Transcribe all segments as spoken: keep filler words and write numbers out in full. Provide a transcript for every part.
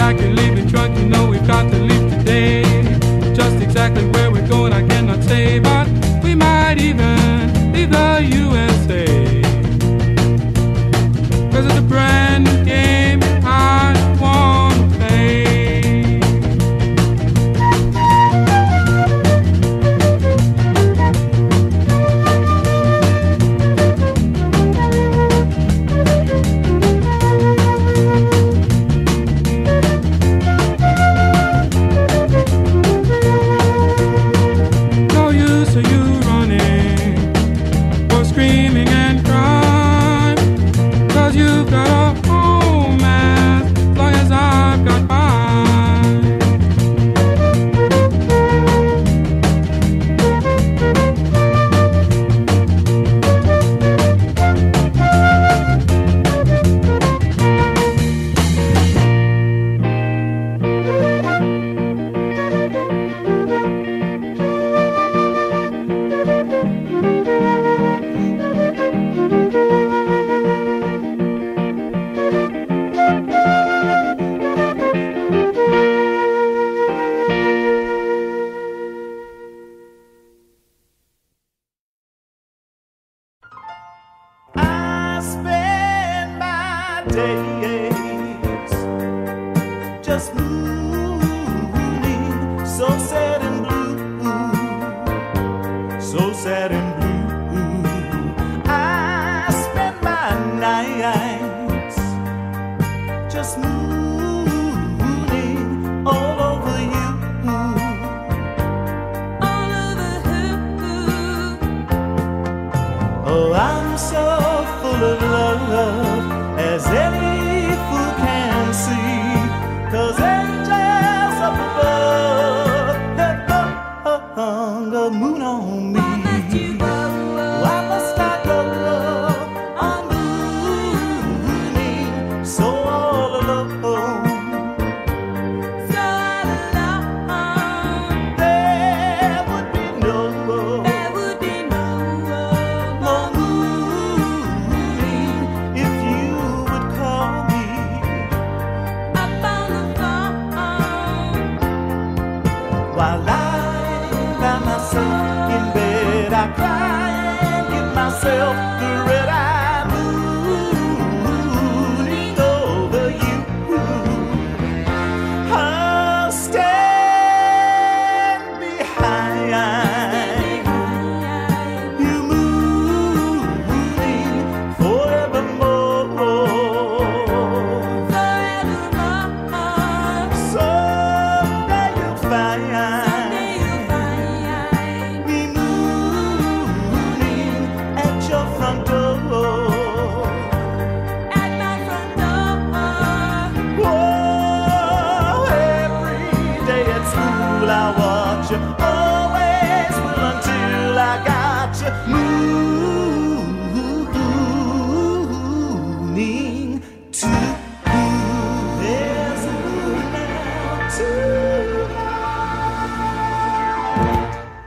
pack and leave the truck, you know we've got to leave today. Just exactly where we're going I cannot say, but we might even leave the U S A. Cause it's a brand new game I wanna play. No use of you running or screaming and crying, cause you've got a home as long as I've got mine. I spend my days just mooning, so sad and blue, so sad and blue. I spend my nights just mooning all over you, all over you. Oh, I'm so full of love, as any fool can see, 'cause angels up above have hung the moon on me. Why must I go on mooning so all alone? So alone. There would be no, there would be no more mooning if you would call me up on the phone. While lying by myself in bed, I cry and give myself the red eye mooning over you. I'll stand behind you mooning forevermore. Someday you'll find me mooning at your front door. Whoa, every day at school I watch you, always will until I got you mooning too. There's a moon now tonight.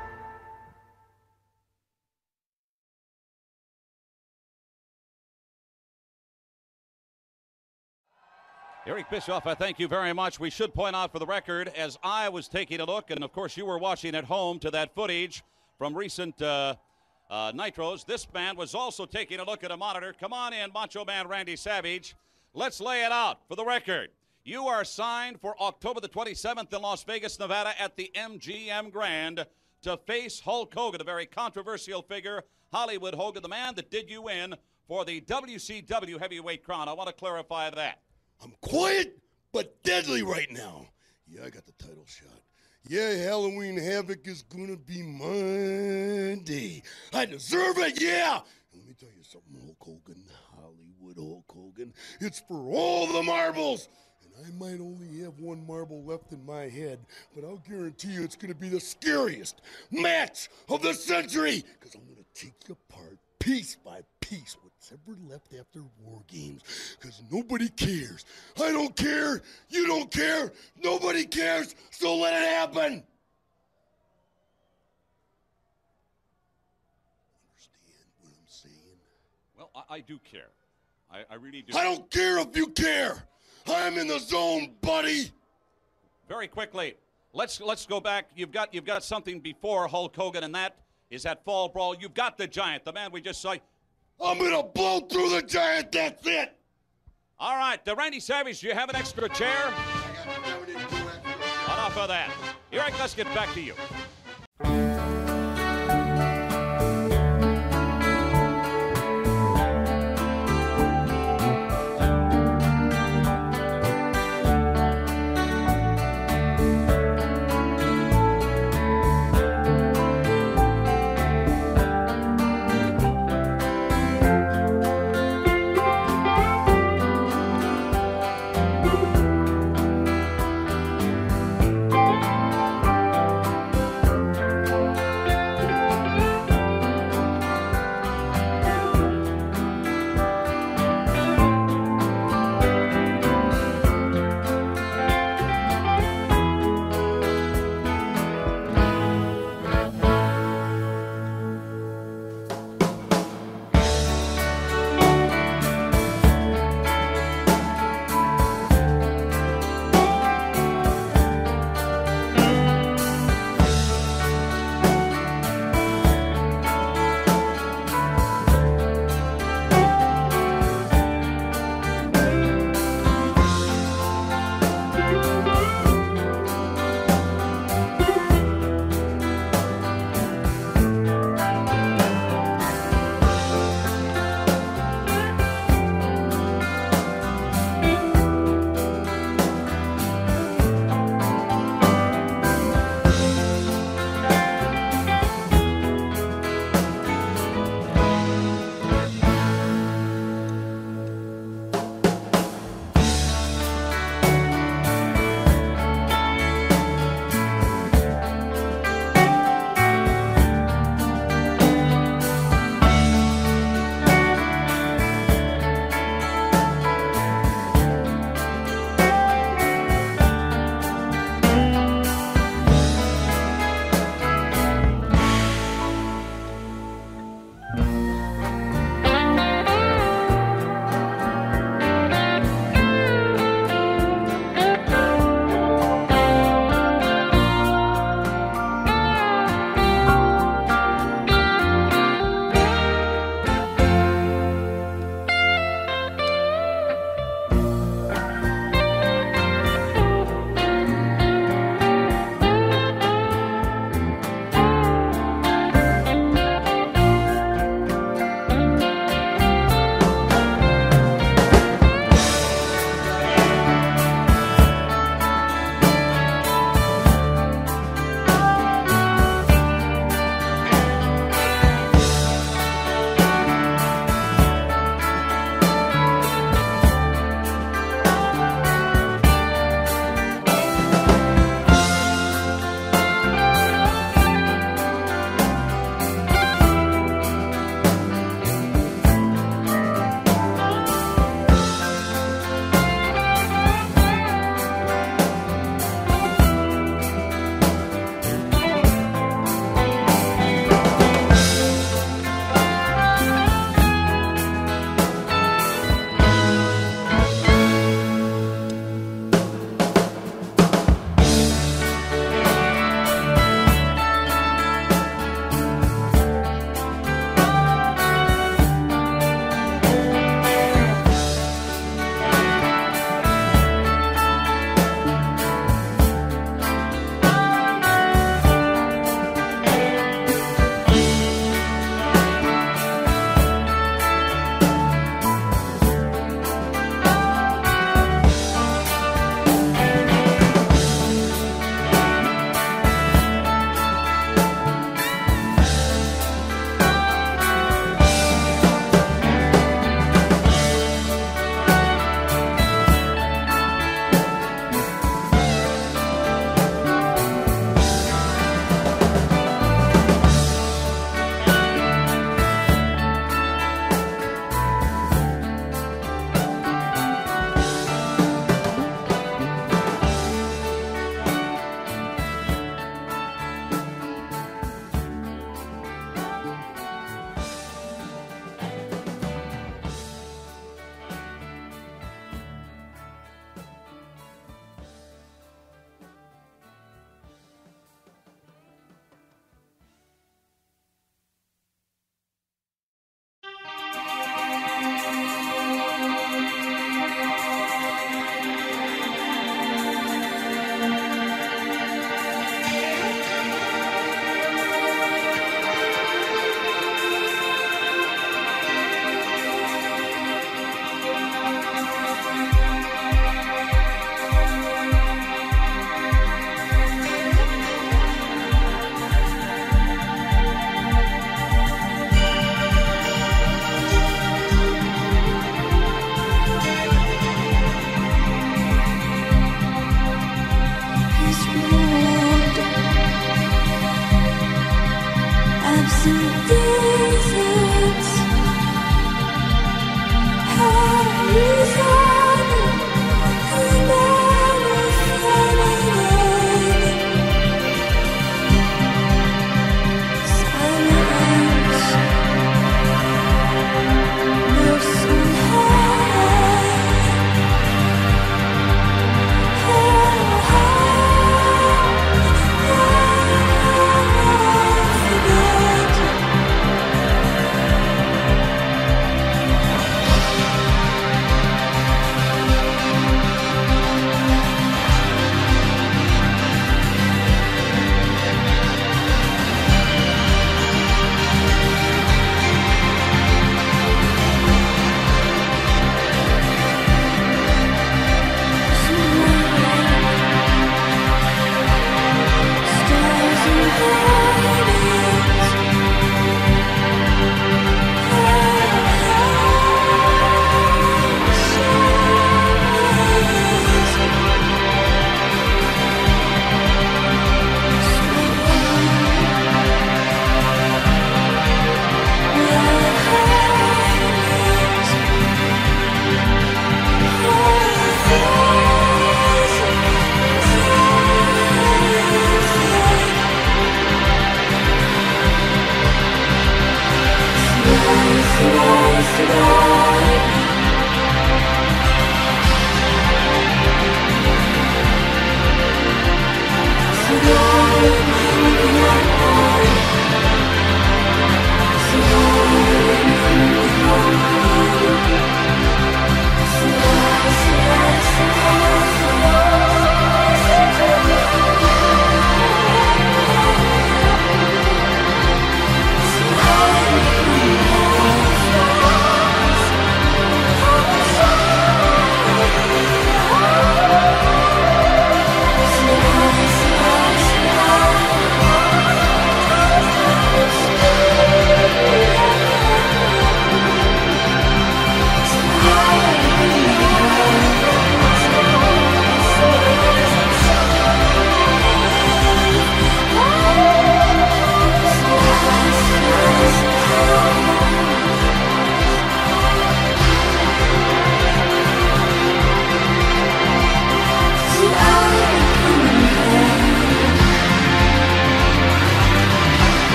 Eric Bischoff, I thank you very much. We should point out for the record, as I was taking a look, and of course you were watching at home to that footage from recent uh, uh, Nitros, this man was also taking a look at a monitor. Come on in, Macho Man Randy Savage. Let's lay it out for the record. You are signed for October the twenty-seventh in Las Vegas, Nevada at the M G M Grand to face Hulk Hogan, a very controversial figure, Hollywood Hogan, the man that did you in for the W C W heavyweight crown. I want to clarify that. I'm quiet but deadly right now. Yeah, I got the title shot. Yeah, Halloween Havoc is gonna be Monday. I deserve it, yeah! And let me tell you something, Hulk Hogan, Hollywood Hulk Hogan, it's for all the marbles! And I might only have one marble left in my head, but I'll guarantee you it's gonna be the scariest match of the century! Because I'm gonna take you apart piece by piece, what's ever left after War Games, because nobody cares. I don't care, you don't care, nobody cares, so let it happen! Understand what I'm saying? Well, I, I do care. I, I really do. I don't care if you care! I'm in the zone, buddy. Very quickly, let's let's go back. You've got you've got something before Hulk Hogan, and that is that fall brawl. You've got the Giant, the man we just saw. I'm gonna blow through the Giant. That's it. All right, the Randy Savage. Do you have an extra chair? Enough of that. Eric, let's get back to you.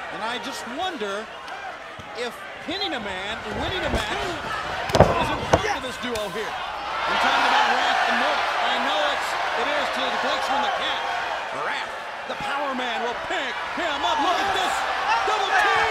And I just wonder if pinning a man and winning a match is important to this duo here. I'm talking about Wrath and Mortis. I know it's, it is to the Glacier and the Cat. Wrath, the power man, will pick him up. Look at this. Double team.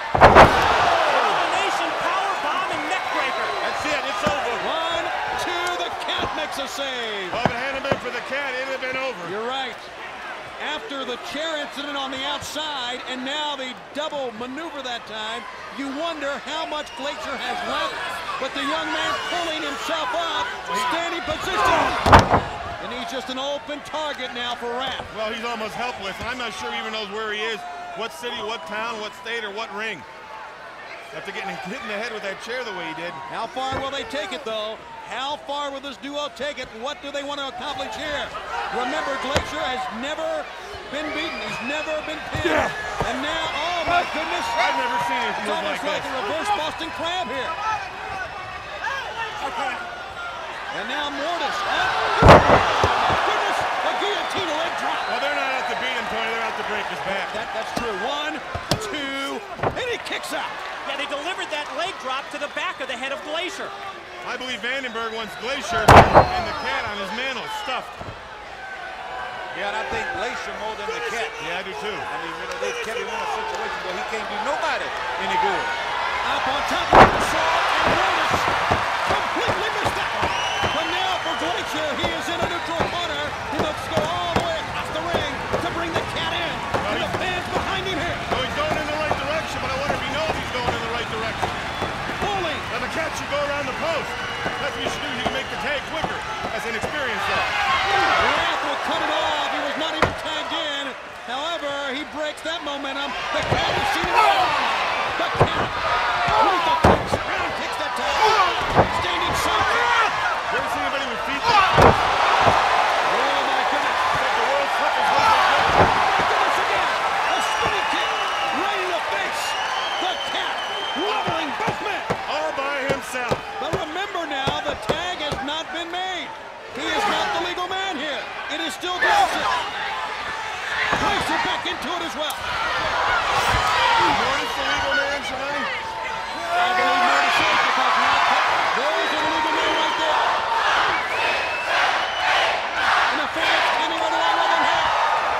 Combination power bomb and neck breaker. That's it. It's over. One, two. The Cat makes a save. Well, if it hadn't been for the Cat, it would have been over. You're right. After the chair incident on the outside, and now the double maneuver that time, you wonder how much Glacier has left. But the young man pulling himself up, standing position. And he's just an open target now for Wrath. Well, he's almost helpless, and I'm not sure he even knows where he is, what city, what town, what state, or what ring. After getting hit in the head with that chair the way he did. How far will they take it, though? How far will this duo take it? What do they want to accomplish here? Remember, Glacier has never been beaten. He's never been pinned. Yeah. And now, oh my goodness. I've never seen it It's move almost like like this. a reverse Boston Crab here. Okay. And now Mortis. Oh, my goodness. A guillotine leg drop. Well, they're not out to beat him, Tony. They're out to break his back. That, that's true. One, two, and he kicks out. Yeah, they delivered that leg drop to the back of the head of Glacier. I believe Vandenberg wants Glacier and the Cat on his mantle stuffed. Yeah, and I think Glacier more than the Cat. Yeah, I do too. I mean, you know, they've kept him in a situation where he can't do nobody any good. Up on top of the assault, and Mortis completely missed that one. But now for Glacier, he is in a neutral corner. He looks to go all the way across the ring to bring the Cat in. Well, And the fans behind him here. So he's going in the right direction, but I wonder if he knows he's going in the right direction. Pulling. Now the Cat should go around the post. That's what you should do. You can make the tag quicker. That's an experience though. Wrath will cut it off. He was not even tagged in. However, he breaks that momentum. The Cat is seen it all. The Cat. Lethal kicks. Round kicks that time. Standing sidekick. You ever seen anybody with feet? Oh my goodness. It's like the world slippers. What they do. Goodness again. A spinning kick. Right in the face. The Cat leveling both men. All by himself. But remember now, the tag has not been made. He is not the legal man here. It is still Glacier. Glacier back into it as well. Mortis the legal man, Shivani? I believe Mortis is because now there's a legal man right there. And the fans standing right along with him here.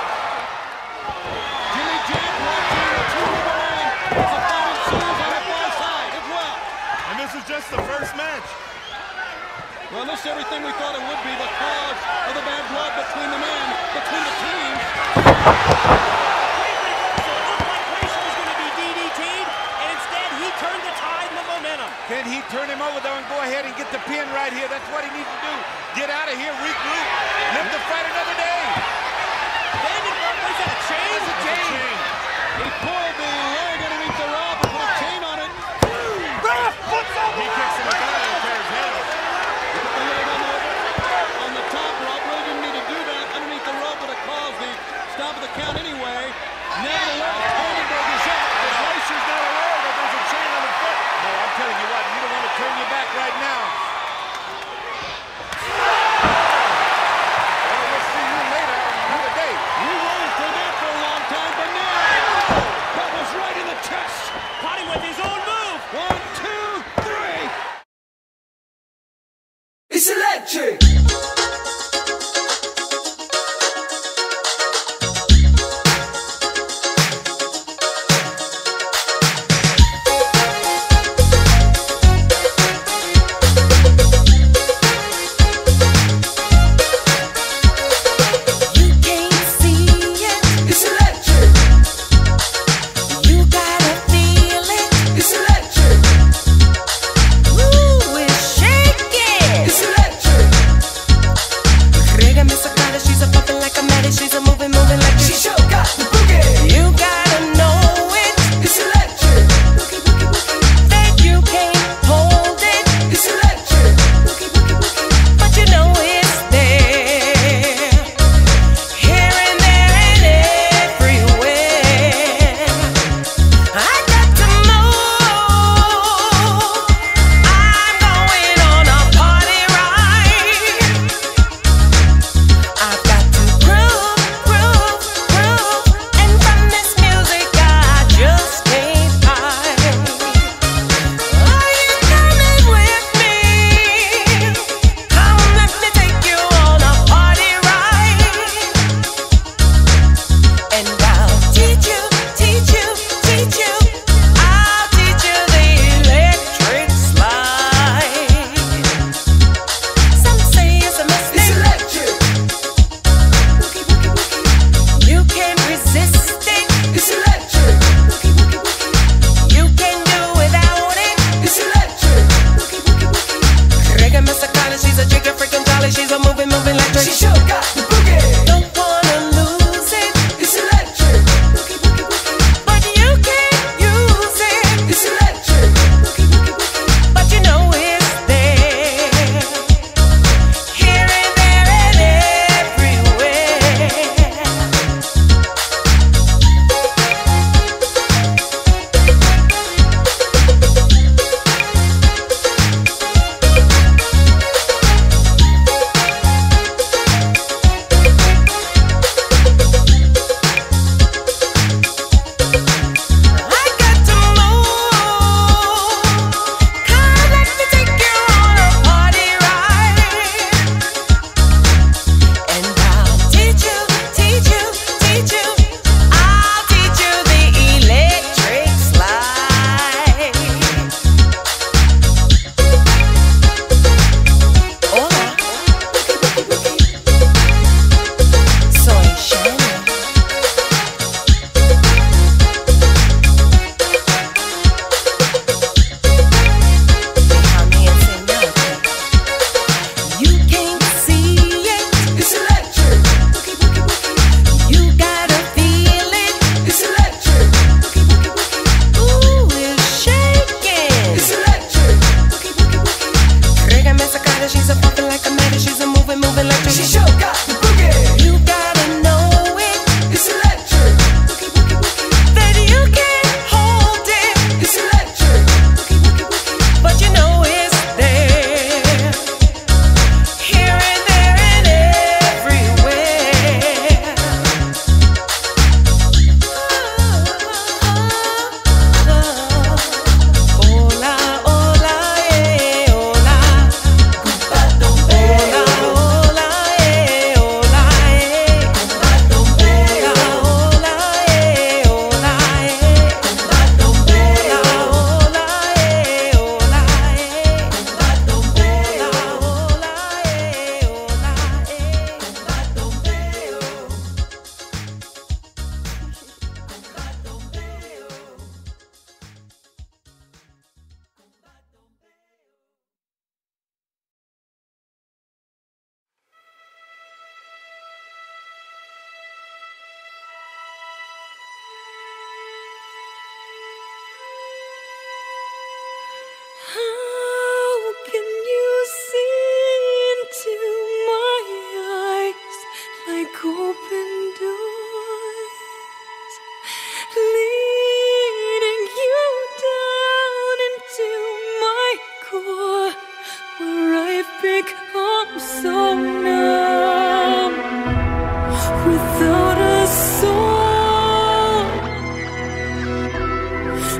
Jimmy Jack watching the two legal men as the fight ensues on the far side as well. And this is just the first match. Well, this is everything we thought it would be, the cause of the bad blood between the men, between the teams. Great reversal. Looked like Glacier was going to be D D T'd, and instead he turned the tide and the momentum. Can he turn him over though and go ahead and get the pin right here? That's what he needs to do. Get out of here, regroup, live to fight another day. Vandenberg, what is that, a chain? It's a chain. He pulled the leg underneath the rope and put a chain on it. He kicks him down and tears his head off. Put the leg on the, on the top rope. Really didn't need to do that underneath the rope, but it caused the stop of the count anyway. Nevertheless, Vandenberg is up. The Glacier's not aware that there's a chain on the foot. No, I'm telling you what, you don't want to turn your back right now. Well, we'll see you later.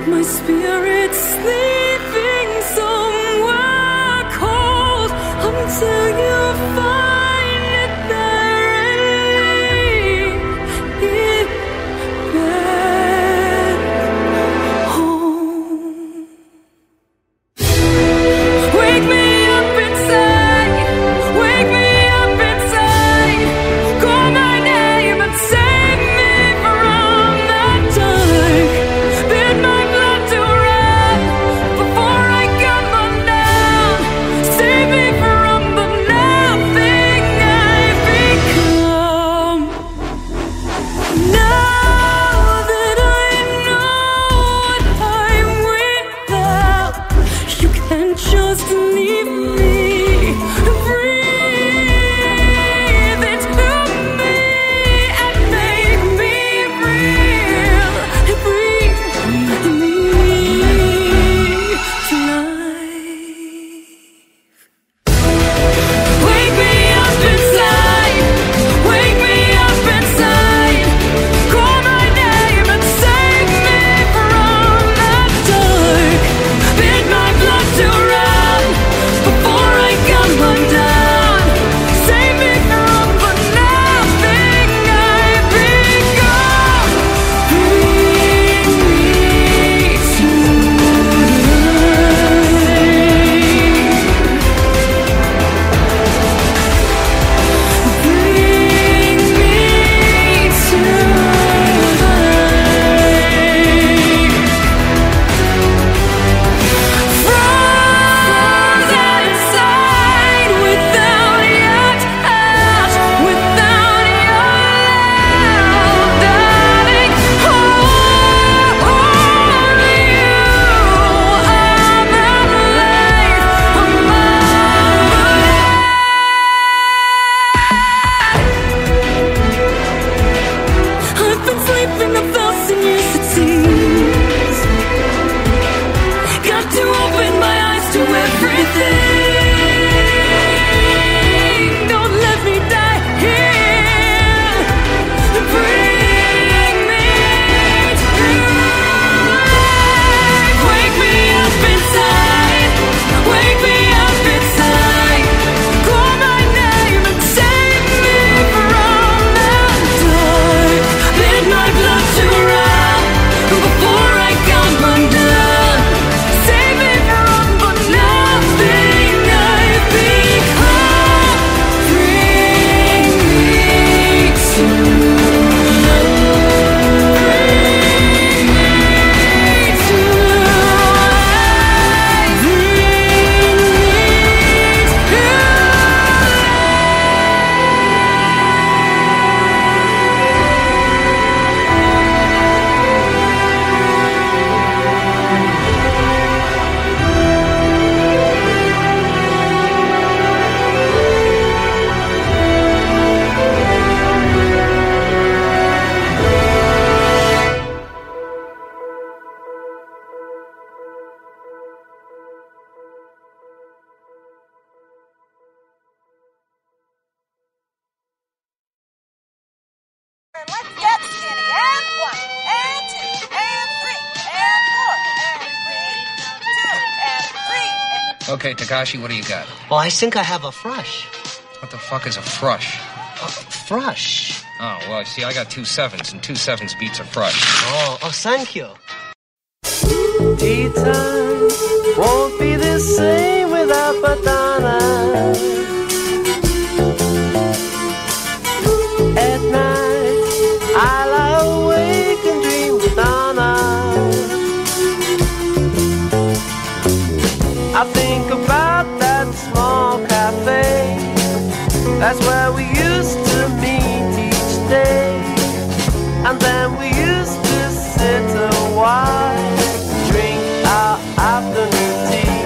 My spirit's sleeping somewhere cold until you find it there and lead it back home. Wake me up inside, wake me up inside, call my name and save me from the dark. Bid my blood to run before I come undone. Save me from the nothing I've become. Now that I know what I'm without, you can't just leave me. Breathe into me and make me real. Breathe me to life. Wake me up inside, wake me up inside, call my name and save me from the dark. Bid my blood to run before I come undone. Save me from the nothing I've become. Bring me to Bring me to Frozen inside without your touch, without your love, darling. Only you are my life, my I've been sleeping a thousand years, it seems. Got to open my eyes to everything. Don't let me die here. Bring me to life. Wake me up inside. Wake me up inside. Call my name and save me from the dark. Bid my blood to run before I come undone. Save me from the nothing I've become. Bring me to Bring me to life. Bring me to And let's get skinny. And one, and two, and three, and four, and three, two, and three, and Okay, Takashi, what do you got? Well, I think I have a thrush. What the fuck is a thrush? A thrush? Oh, well, see, I got two sevens, and two sevens beats a thrush. Oh, oh, thank you. Tea time won't be the same without Madonna. At night, I lie awake and dream Madonna. I think about that small cafe. That's where we used to meet each day. And then we used to sit a while, drink our afternoon tea.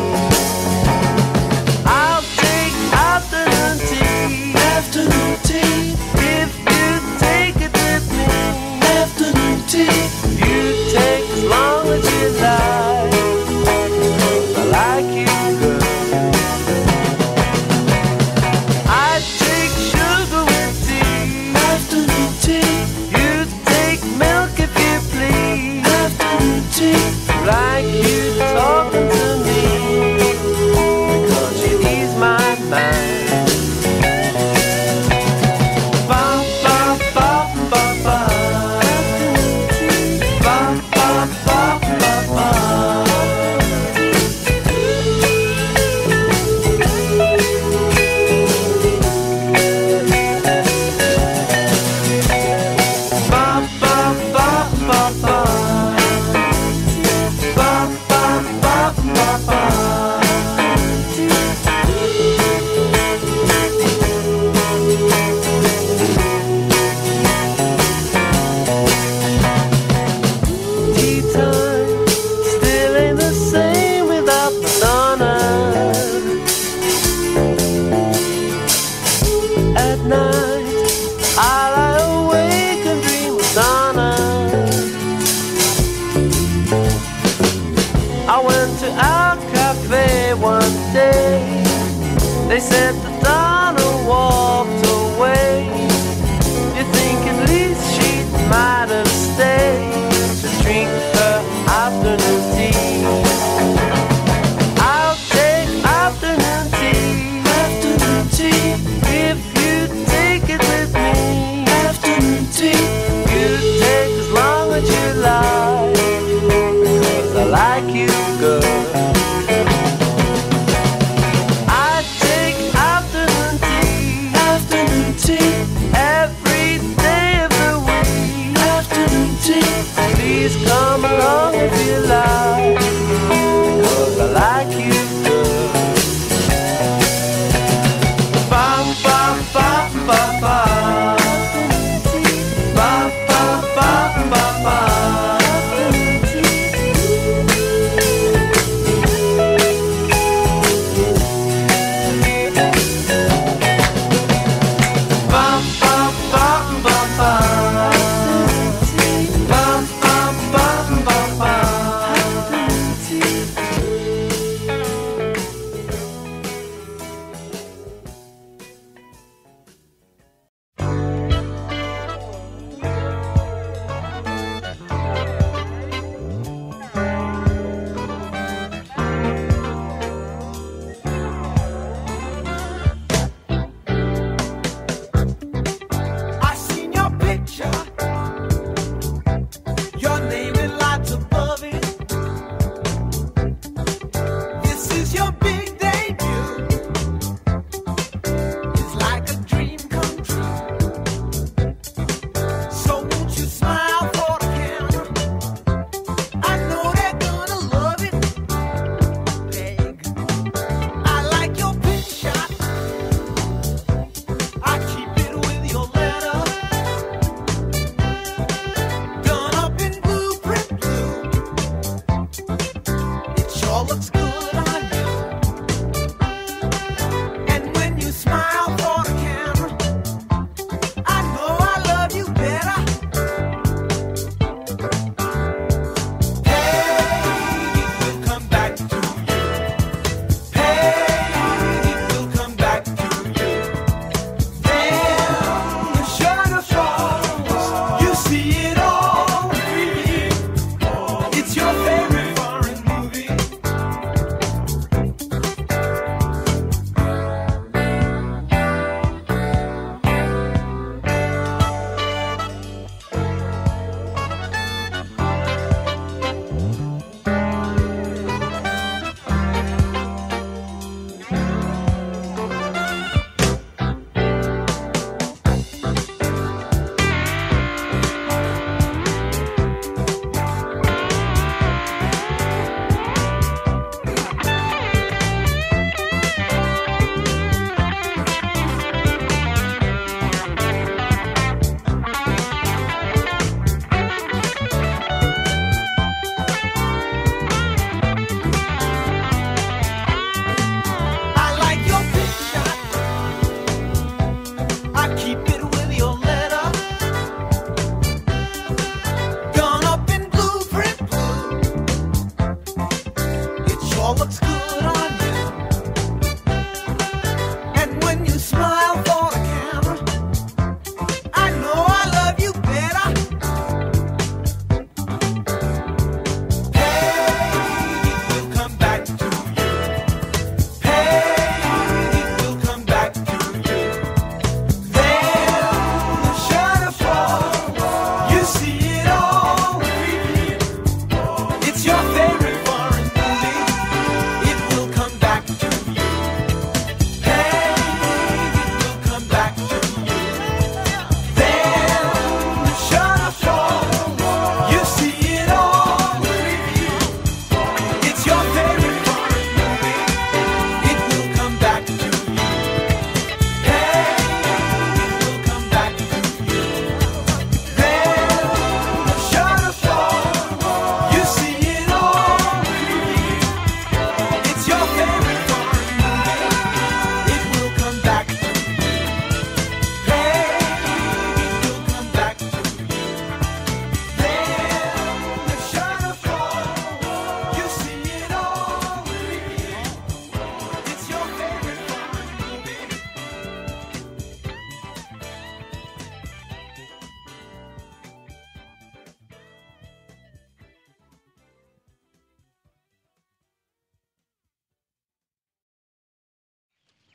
I'll take afternoon tea. Afternoon tea. If you take it with me. Afternoon tea. You take as long as you like. I like you good. I take sugar with tea. Afternoon tea. You take milk if you please. Afternoon tea. like you talking to me, because you ease my mind. They said the Donna walked away. You think at least she might have stayed to drink her afternoon tea. I'll take afternoon tea, afternoon tea, if you take it with me. Afternoon tea, you take as long as you like, because I like you good. Please come along if you like, because I like you good. Ba ba ba ba ba. Ba ba ba ba ba. Ba ba ba ba ba.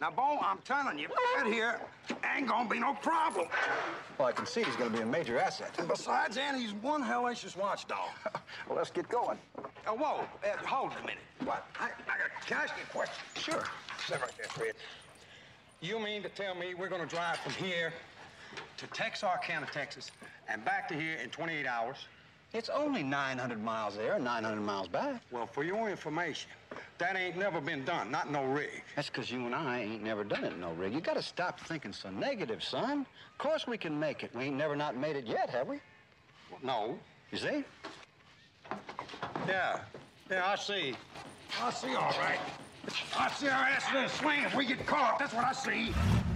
Now, Bo, I'm telling you, that here ain't gonna be no problem. Well, I can see he's gonna be a major asset. And besides, Annie, he's one hellacious watchdog. Well, let's get going. Uh, whoa, uh, hold a minute. What? I, I got, can I ask you a question? Sure. Sit right there, Fred. You mean to tell me we're gonna drive from here to Texarkana, Texas, and back to here in twenty-eight hours? It's only nine hundred miles there and nine hundred miles back. Well, for your information, that ain't never been done, not no rig. That's because you and I ain't never done it in no rig. You gotta stop thinking so negative, son. Of course we can make it. We ain't never not made it yet, have we? Well, no. You see? Yeah. Yeah, I see. I see, all right. I see our asses in a swing if we get caught. That's what I see.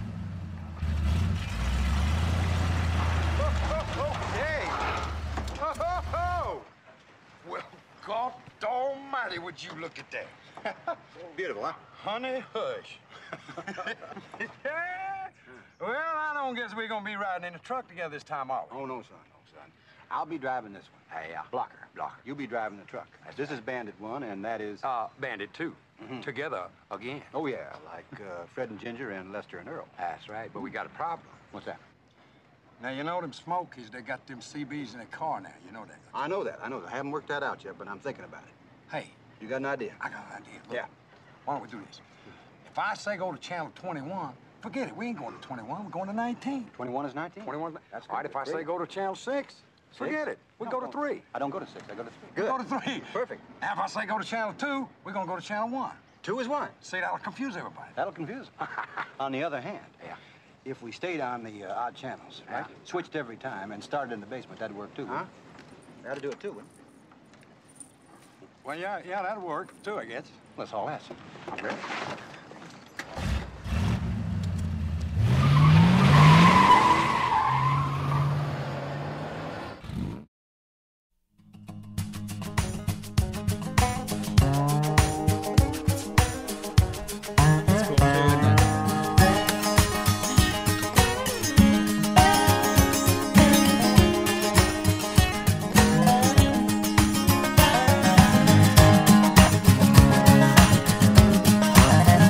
Okay. Oh, ho, ho. Well, God almighty, would you look at that? Beautiful, huh? Honey, hush. Well, I don't guess we're gonna be riding in the truck together this time, are we? Oh, no, son, no, son. I'll be driving this one. Hey, yeah. Blocker, blocker. You'll be driving the truck. This is Bandit one, and that is... Uh, Bandit two. Mhm. Together again. Oh, yeah, like uh, Fred and Ginger and Lester and Earl. That's right, but we got a problem. What's that? Now, you know them Smokies, they got them C Bs in their car now. You know that. I know that, I know that. I haven't worked that out yet, but I'm thinking about it. Hey. You got an idea? I got an idea. Look, Yeah. why don't we do this? If I say go to channel twenty-one, forget it. We ain't going to twenty-one. We're going to nineteen. twenty-one is nineteen? twenty-one. That's all right. good. If I say Great. go to channel six, forget it. We No, go to no. three. I don't go to six. I go to three. We Good. go to three. Perfect. Now, if I say go to channel two, we're going to go to channel one. Two is one. See, that'll confuse everybody. That'll confuse them. On the other hand, Yeah. if we stayed on the uh, odd channels, right? Yeah. Switched every time and started in the basement, that'd work too. Huh? That'd do it too, wouldn't Well, yeah, yeah, that'll work too, I guess. it? Let's all ask him. Okay. That's cool, too, isn't it? Thank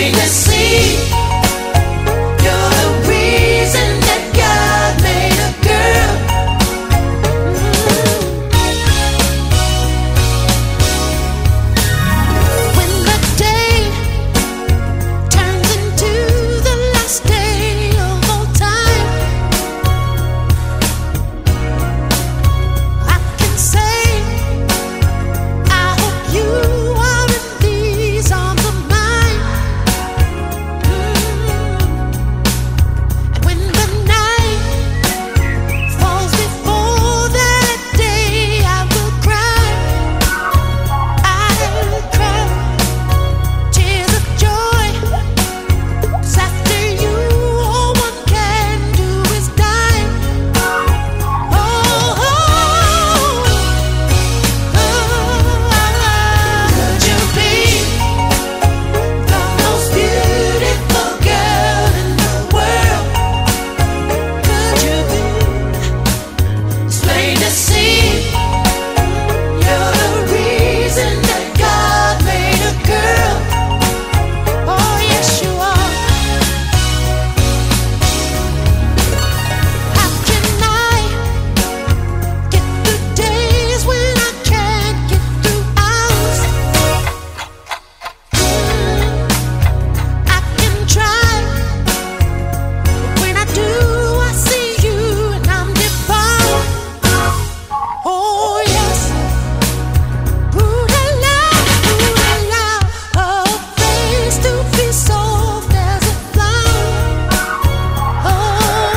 plain to see. You're the reason that God made a girl. When the day turns into the last day of all time, I can say I hope you are in these arms of mine. And when the night falls before that day, I will cry. I will cry tears of joy. 'Cause after you, all one can do is die. Oh, oh, oh. Could you be the most beautiful girl in the world? Could you be? It's plain to see. You're the reason that God made a girl. Oh, yes, you are. How can I get through days when I can't get through hours? I can try, but when I do, I see you and I'm devoured. Oh, yes. Ooh-la-la, ooh-la-la, a face to be soft as a flower. Oh,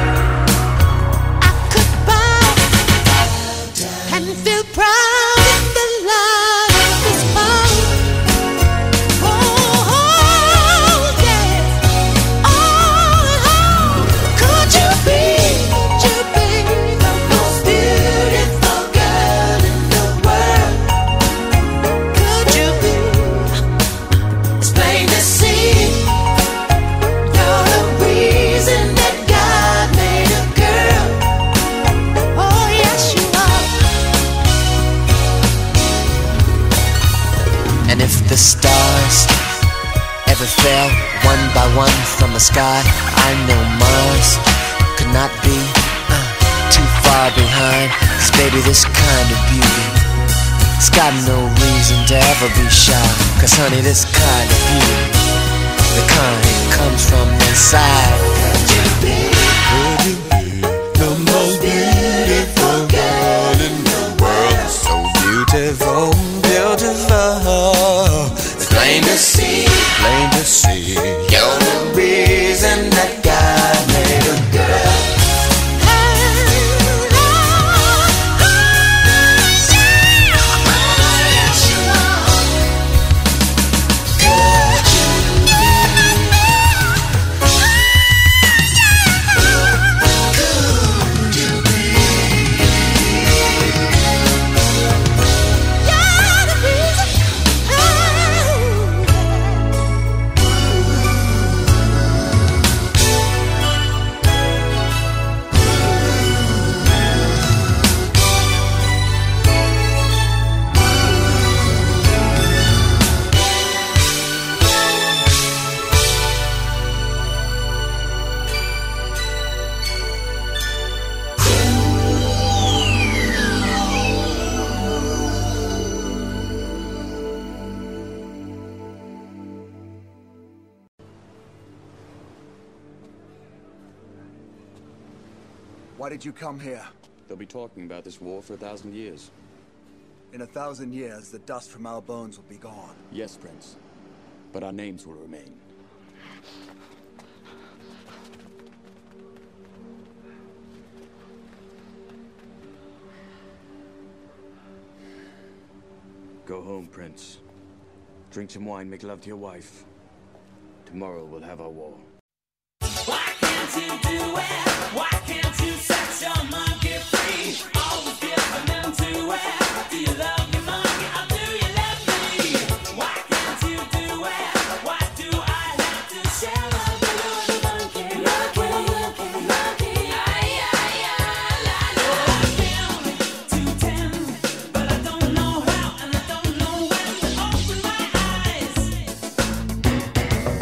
I could bow and feel proud in the light of His power. Oh, yes. Oh, could you be, could you be the most beautiful girl in the world? Could you be? It's plain to see. You're the reason that God made a girl. Oh, yes, you are. And if the stars ever fell one by one from the sky, I know Mars could not be uh, too far behind. 'Cause baby, this kind of beauty, it's got no reason to ever be shy. 'Cause honey, this kind of beauty, the kind that comes from inside. Could you be? Could you be the most beautiful girl in the world? So beautiful, beautiful. It's plain to see, plain to see. You're the reason that God made a girl. Why did you come here? They'll be talking about this war for a thousand years. In a thousand years, the dust from our bones will be gone. Yes, Prince. But our names will remain. Go home, Prince. Drink some wine, make love to your wife. Tomorrow we'll have our war. Why can't you do it? Why can't you set your monkey free? Always giving them to it. Do you love your monkey or do you love me? Why can't you do it? Why do I have to share my blue with the monkey? Monkey, monkey, monkey. Ay, ay, ay, la, la. Down to ten, but I don't know how and I don't know when to open my eyes.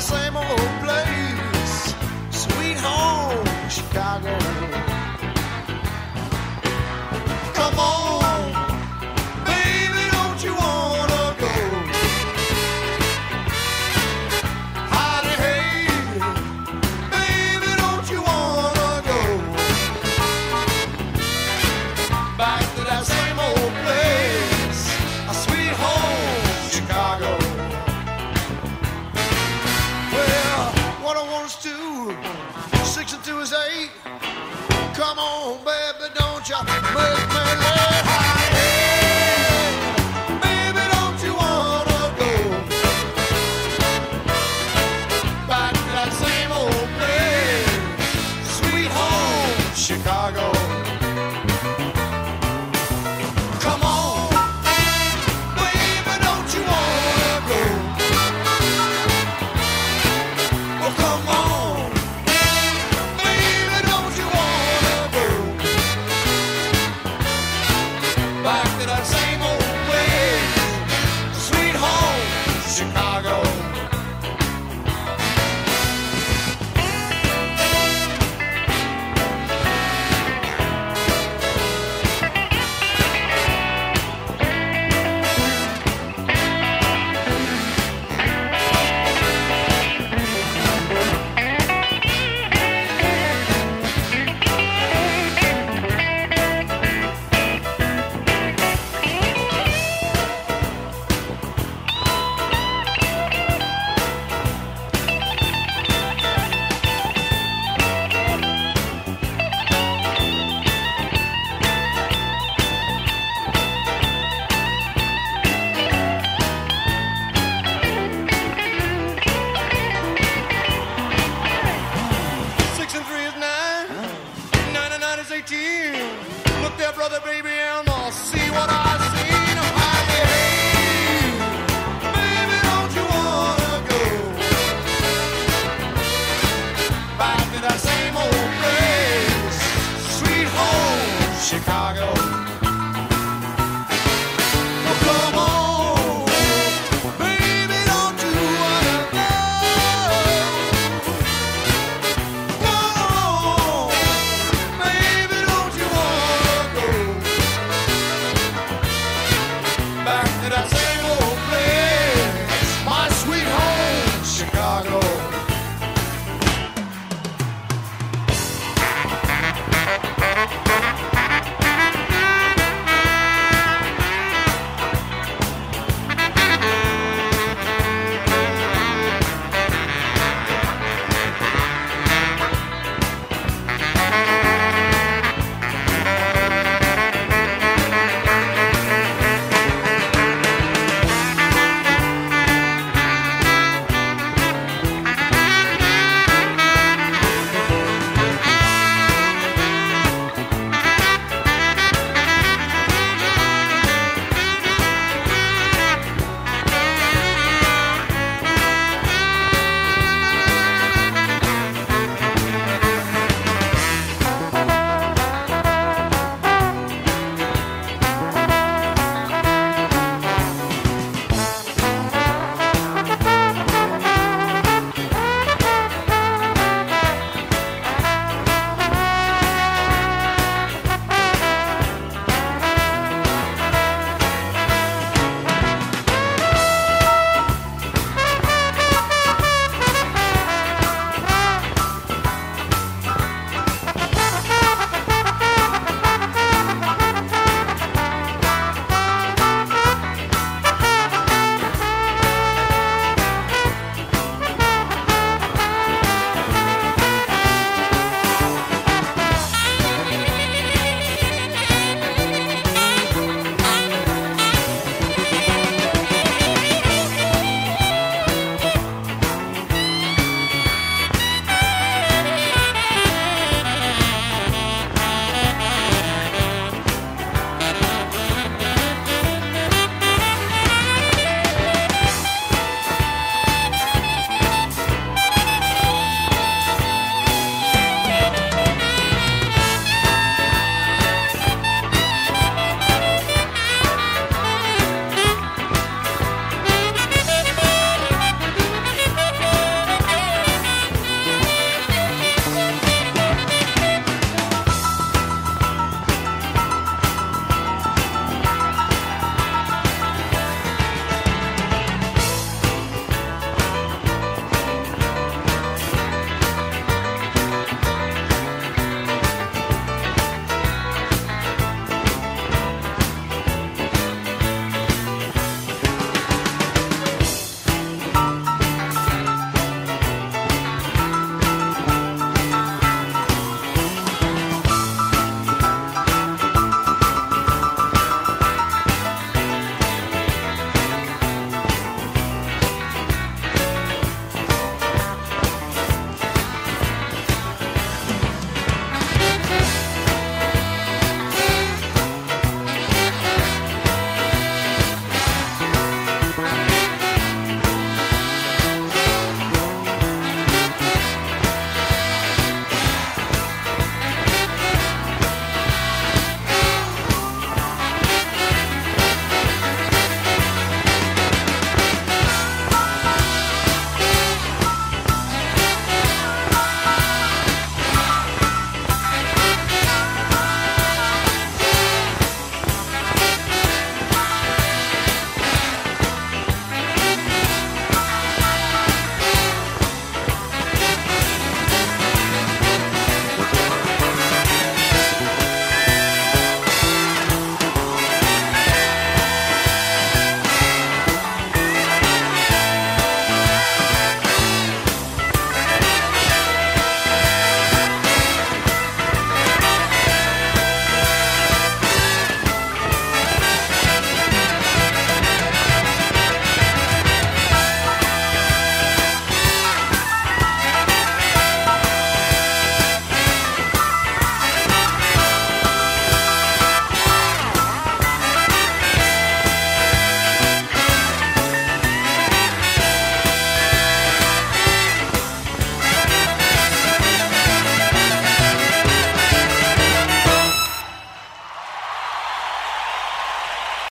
same old place, sweet home, Chicago. Come on, baby, don't you wanna go? Howdy, hey, baby, don't you wanna go back to that same old place, a sweet home, Chicago? Well, what I want us to, six and two is eight. Come on, baby, don't you make